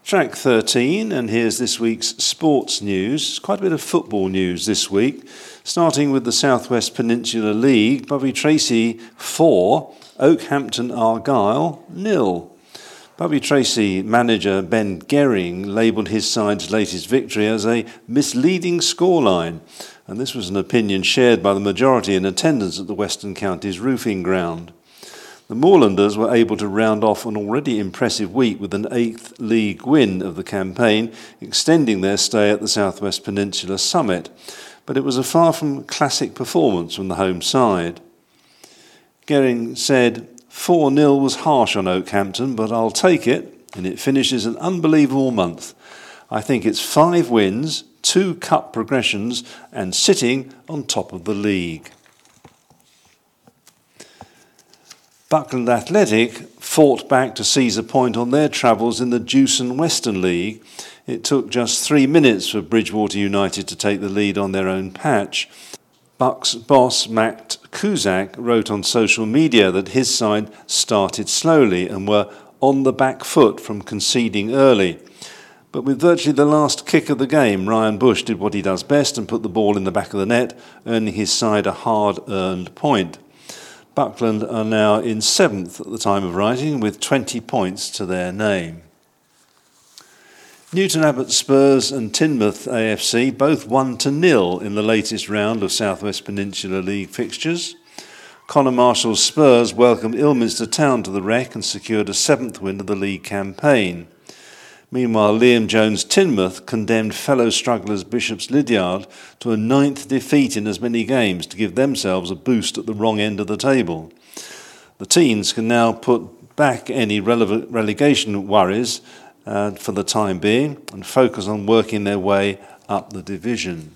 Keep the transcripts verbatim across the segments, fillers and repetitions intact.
Track thirteen, and here's this week's sports news. Quite a bit of football news this week, starting with the South West Peninsula League. Bovey Tracy four, Oakhampton Argyle nil. Bovey Tracy manager Ben Gehring labelled his side's latest victory as a misleading scoreline, and this was an opinion shared by the majority in attendance at the Western Counties Roofing Ground. The Moorlanders were able to round off an already impressive week with an eighth league win of the campaign, extending their stay at the South West Peninsula Summit, but it was a far from classic performance from the home side. Gehring said, four nil was harsh on Oakhampton, but I'll take it, and it finishes an unbelievable month. I think it's five wins, two cup progressions, and sitting on top of the league. Buckland Athletic fought back to seize a point on their travels in the Jewson Western League. It took just three minutes for Bridgewater United to take the lead on their own patch. Bucks boss Matt Cusack wrote on social media that his side started slowly and were on the back foot from conceding early. But with virtually the last kick of the game, Ryan Bush did what he does best and put the ball in the back of the net, earning his side a hard-earned point. Buckland are now in seventh at the time of writing, with twenty points to their name. Newton Abbot Spurs and Teignmouth A F C both one to nil in the latest round of South West Peninsula League fixtures. Conor Marshall's Spurs welcomed Ilminster Town to the Rec and secured a seventh win of the league campaign. Meanwhile, Liam Jones Teignmouth condemned fellow strugglers Bishop's Lydiard to a ninth defeat in as many games to give themselves a boost at the wrong end of the table. The Teens can now put back any relevant relegation worries uh, for the time being and focus on working their way up the division.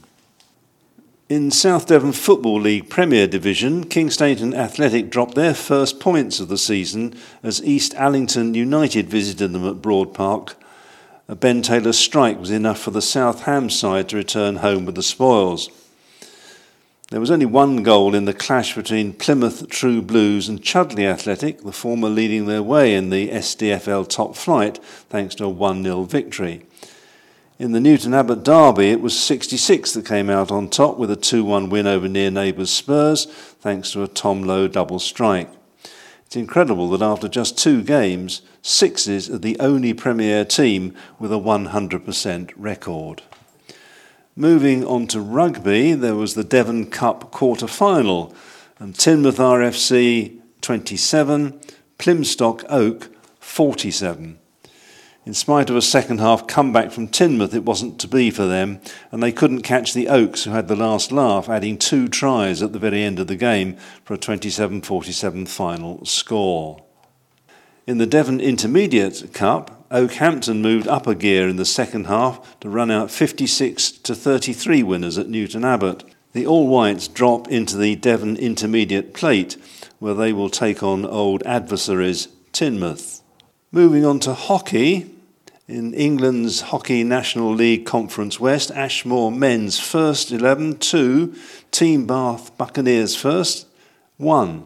In South Devon Football League Premier Division, Kingstaton Athletic dropped their first points of the season as East Allington United visited them at Broad Park. A Ben Taylor strike was enough for the South Ham side to return home with the spoils. There was only one goal in the clash between Plymouth True Blues and Chudley Athletic, the former leading their way in the S D F L top flight thanks to a one nil victory. In the Newton Abbot derby, it was sixty-six that came out on top with a two one win over near neighbours Spurs thanks to a Tom Lowe double strike. It's incredible that after just two games, Sixes are the only Premier team with a one hundred percent record. Moving on to rugby, there was the Devon Cup quarter-final, and Teignmouth R F C twenty-seven, Plymstock Oak forty-seven. In spite of a second-half comeback from Teignmouth, it wasn't to be for them, and they couldn't catch the Oaks, who had the last laugh, adding two tries at the very end of the game for a twenty-seven forty-seven final score. In the Devon Intermediate Cup, Oakhampton moved up a gear in the second half to run out fifty-six to thirty-three winners at Newton Abbot. The All Whites drop into the Devon Intermediate Plate, where they will take on old adversaries Teignmouth. Moving on to hockey, in England's Hockey National League Conference West, Ashmore men's first eleven, two, Team Bath Buccaneers first, one.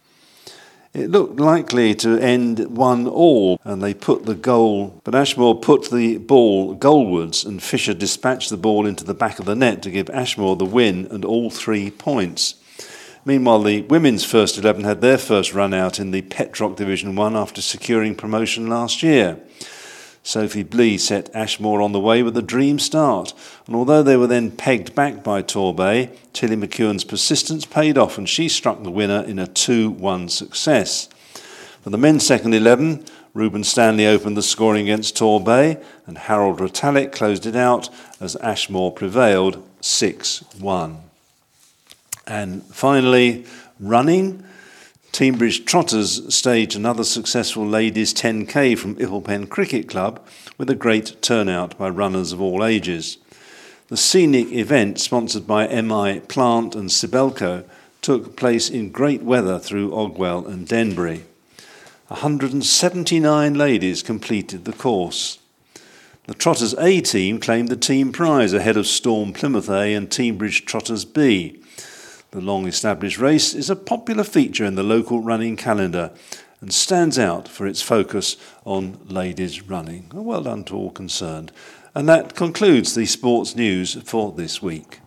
It looked likely to end one all, and they put the goal, but Ashmore put the ball goalwards, and Fisher dispatched the ball into the back of the net to give Ashmore the win and all three points. Meanwhile, the women's first eleven had their first run out in the Petrock Division one after securing promotion last year. Sophie Blee set Ashmore on the way with a dream start, and although they were then pegged back by Torbay, Tilly McEwen's persistence paid off and she struck the winner in a two one success. For the men's second eleven, Reuben Stanley opened the scoring against Torbay and Harold Rotalick closed it out as Ashmore prevailed six one. And finally, running. Teignbridge Trotters staged another successful ladies' ten K from Ipplepen Cricket Club with a great turnout by runners of all ages. The scenic event, sponsored by M I Plant and Sibelco, took place in great weather through Ogwell and Denbury. one hundred seventy-nine ladies completed the course. The Trotters A team claimed the team prize ahead of Storm Plymouth A and Teignbridge Trotters B. The long-established race is a popular feature in the local running calendar, and stands out for its focus on ladies running. Well done to all concerned. And that concludes the sports news for this week.